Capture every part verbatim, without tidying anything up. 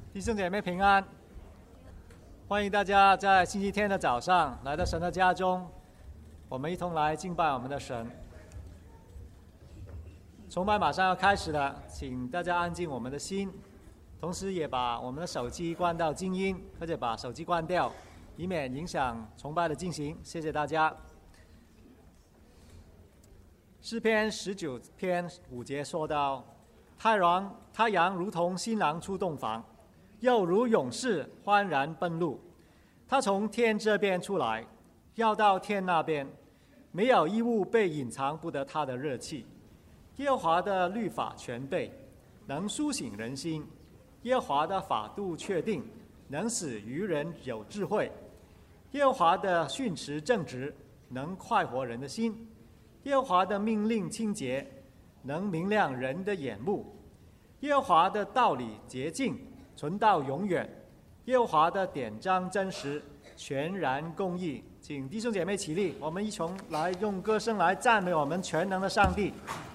弟兄姐妹平安，欢迎大家在星期天的早上来到神的家中，我们一同来敬拜我们的神。崇拜马上要开始了，请大家安静我们的心，同时也把我们的手机关到静音，或者把手机关掉，以免影响崇拜的进行。谢谢大家。诗篇十九篇五节说到：太阳太阳如同新郎出洞房，又如勇士欢然奔路。他从天这边出来，要到天那边，没有一物被隐藏不得他的热气。耶和华的律法全备，能苏醒人心；耶和华的法度确定，能使愚人有智慧；耶和华的训词正直，能快活人的心；耶和华的命令清洁，能明亮人的眼目；耶和华的道理洁净，存到永远；耶和华的典章真实，全然公义。请弟兄姐妹起立，我们一同来用歌声来赞美我们全能的上帝。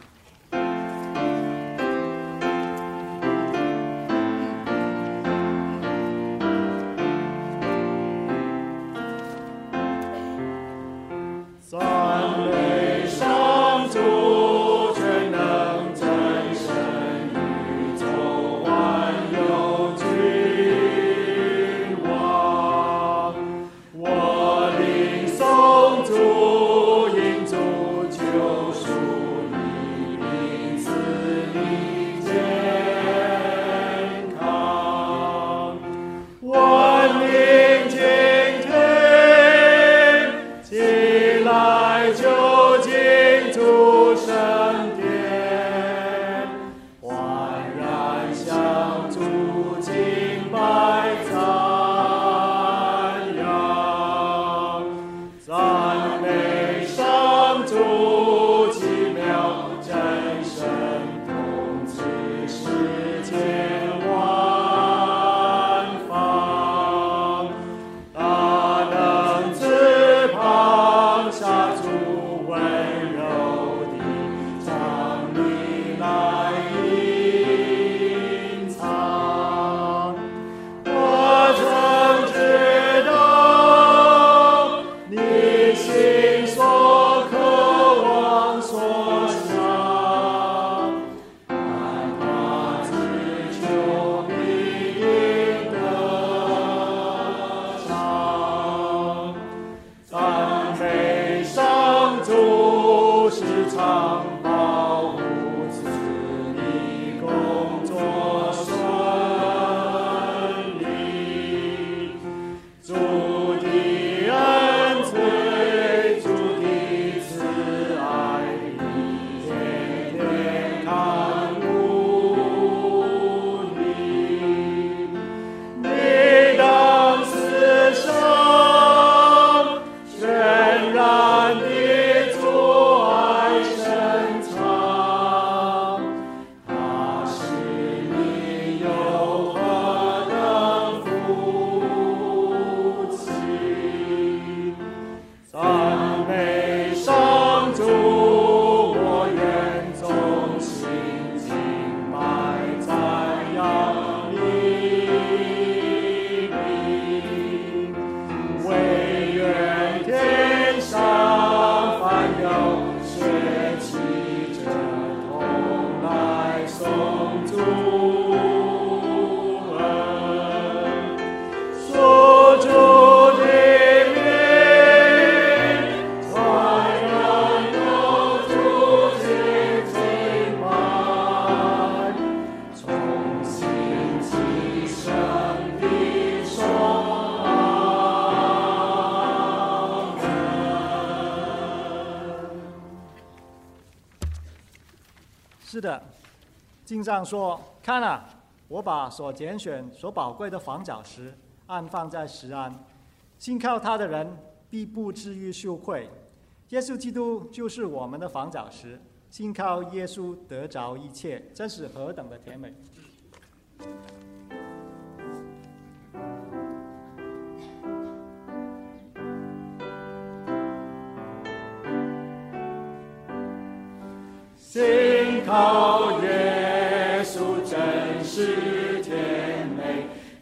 是的，经上说：看啊，我把所拣选、所宝贵的房角石安放在石安，信靠他的人必不至于羞愧。耶稣基督就是我们的房角石，信靠耶稣得着一切，真是何等的甜美！ 信靠耶稣真是甜美，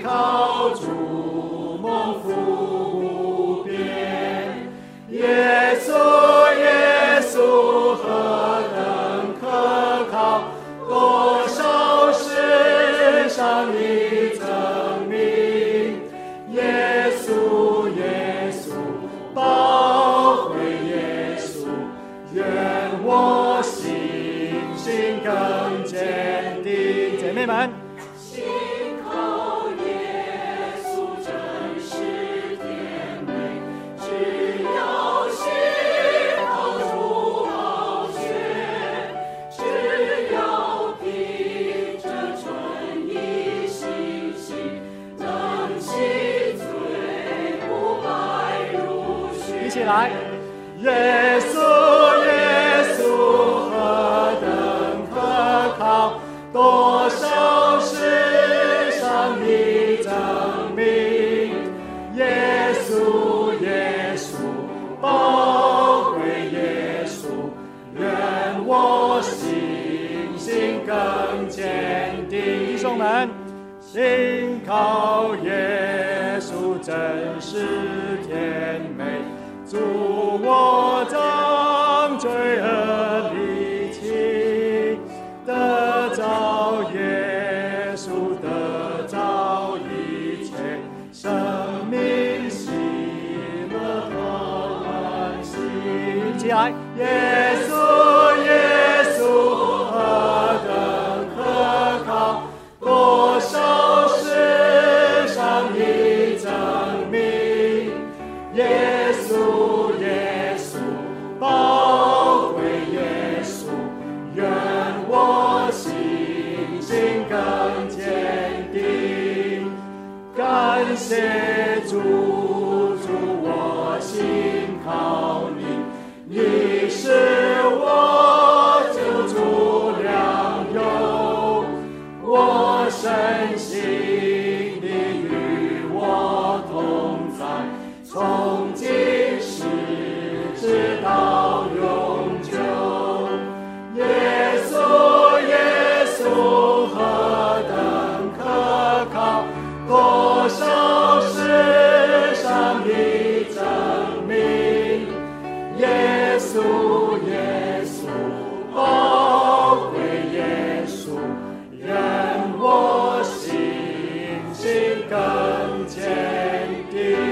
靠主蒙福不变。耶稣，耶稣何等可靠，多少世上已证明。耶稣，耶稣，宝贵耶稣，愿我信心更坚定。姐妹们， 信靠耶稣真是甜美，只要信靠主宝血，只要凭着纯一信心，能洗罪不白如雪。 一起来，耶稣，耶稣何等可靠，多少世上的证明。耶稣，耶稣，宝贵耶稣，愿我信心更坚定。弟兄们，信靠耶稣真是甜美，助我将罪恶离弃，得着耶稣，得着一切生命喜乐和欢喜。一起来，耶稣，耶稣何等可靠，多少世上的证明。耶稣，耶稣，宝贵耶稣，愿我信心更坚定。感谢主，主我信靠你，你是我救主良友，我深信你与我同在，从今时直到永久。耶稣，耶稣何等可靠，多少世上的证明。耶稣，耶稣，宝贵耶稣，愿我信心更坚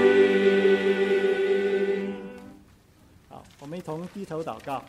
定。好，我们一同低头祷告。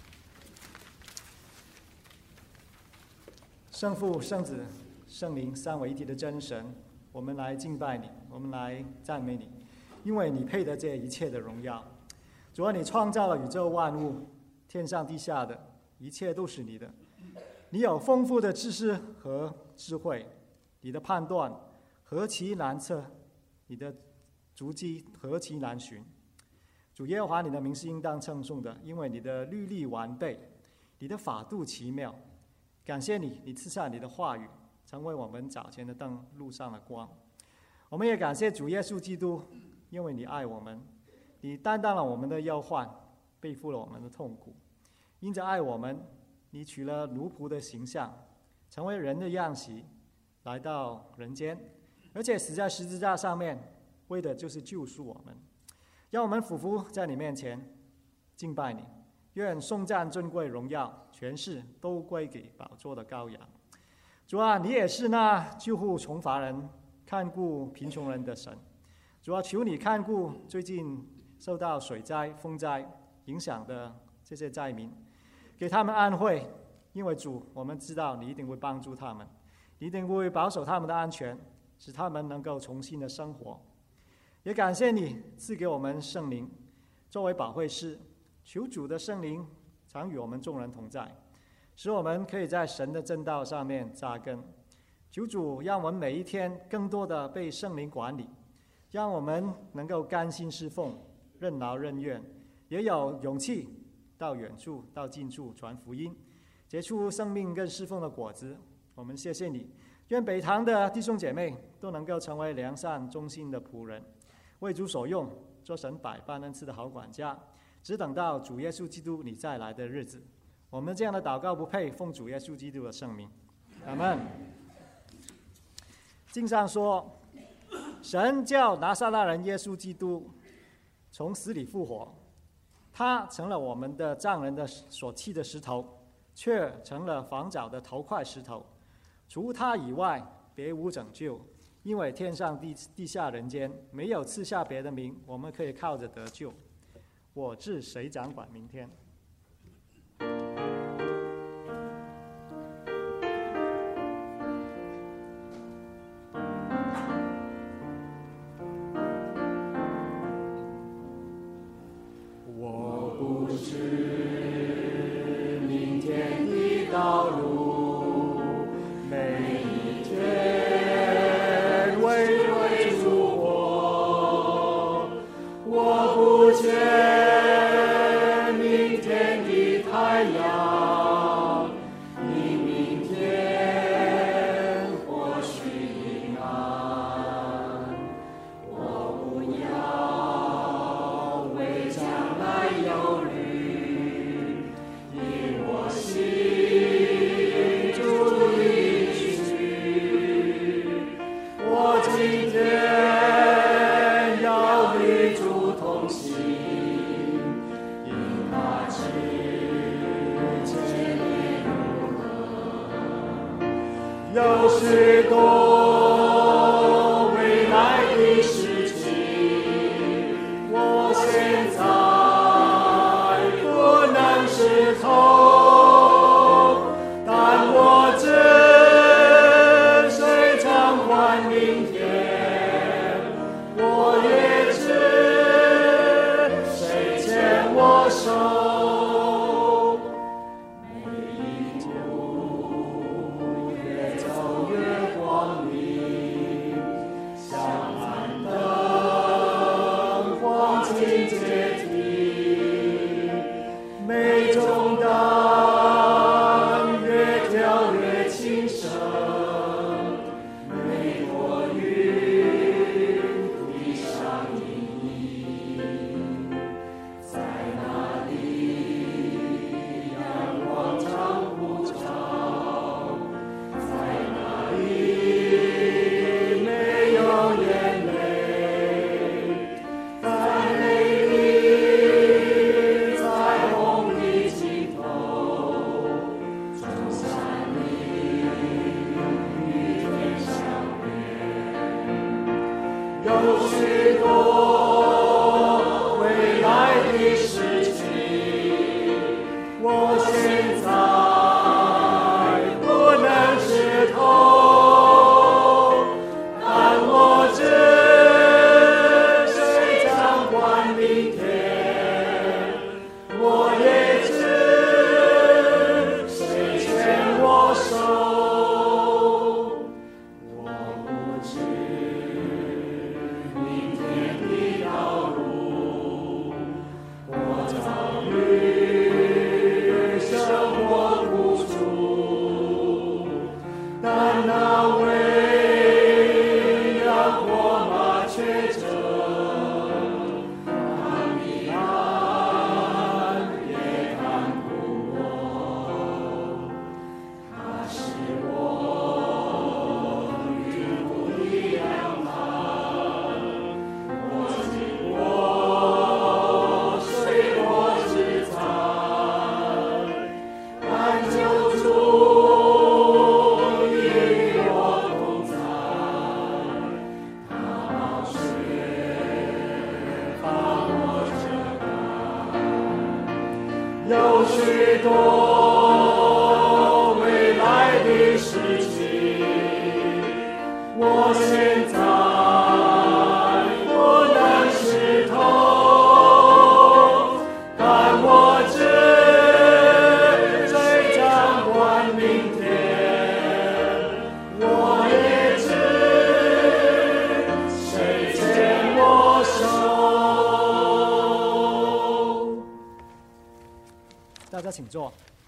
圣父、圣子、圣灵三位一体的真神，我们来敬拜你，我们来赞美你，因为你配得这一切的荣耀。主啊，你创造了宇宙万物，天上地下的一切都是你的。你有丰富的知识和智慧，你的判断何其难测，你的足迹何其难寻。主耶和华，你的名是应当称颂的，因为你的律例完备，你的法度奇妙。感谢你，你赐下你的话语，成为我们早前的灯，路上的光。我们也感谢主耶稣基督，因为你爱我们，你担当了我们的忧患，背负了我们的痛苦。因着爱我们，你取了奴仆的形象，成为人的样式，来到人间，而且死在十字架上面，为的就是救赎我们。让我们俯伏在你面前敬拜你，愿颂赞、尊贵、荣耀、权势都归给宝座的羔羊。主啊，你也是那救护穷乏人、看顾贫穷人的神。主啊，求你看顾最近受到水灾、风灾影响的这些灾民，给他们安慰。因为主，我们知道你一定会帮助他们，你一定会保守他们的安全，使他们能够重新的生活。也感谢你赐给我们圣灵作为保惠师，求主的圣灵常与我们众人同在，使我们可以在神的正道上面扎根。求主让我们每一天更多的被圣灵管理，让我们能够甘心侍奉，任劳任怨，也有勇气到远处到近处传福音，结出生命跟侍奉的果子。我们谢谢你，愿北堂的弟兄姐妹都能够成为良善忠心的仆人，为主所用，做神百般恩赐的好管家，只等到主耶稣基督你再来的日子。我们这样的祷告不配，奉主耶稣基督的圣名，阿们。经上说， 神叫拿撒勒人耶稣基督从死里复活，他成了我们的匠人的所弃的石头，却成了房角的头块石头。除他以外，别无拯救，因为天上地地下人间没有赐下别的名，我们可以靠着得救。我治谁掌管明天？ 我不知明天的道路，每一天为追逐我，我不见明天的太阳，因明天或许阴暗，我不要为将来忧虑，因我心主应许，我今天要与主同行，因他知前面如何，有许多未来的事情，我现在不能识透，但我知谁掌管明天，我也知谁牵我手，每一步越走越光明，像暗灯黄金阶梯，每种灯越跳越轻声，每朵云闭上阴影，在哪里阳光照不着，在哪里没有眼泪，在泪里彩虹的尽头，中山里与天相约，有许多未来的事情，我现在不能识透，但我知谁掌管明天，我也知谁牵我手，我不知明天的道路，我遭遇生活苦楚，但那位要过麻雀者，他的岸也看顾我，他是我云雾的阳光，我经过水火之灾，但救主与我同在，他宝血把我遮盖，有许多未来的事情，我现在不能识透，但我知谁掌管明天，我也知谁牵我手。 大家请坐。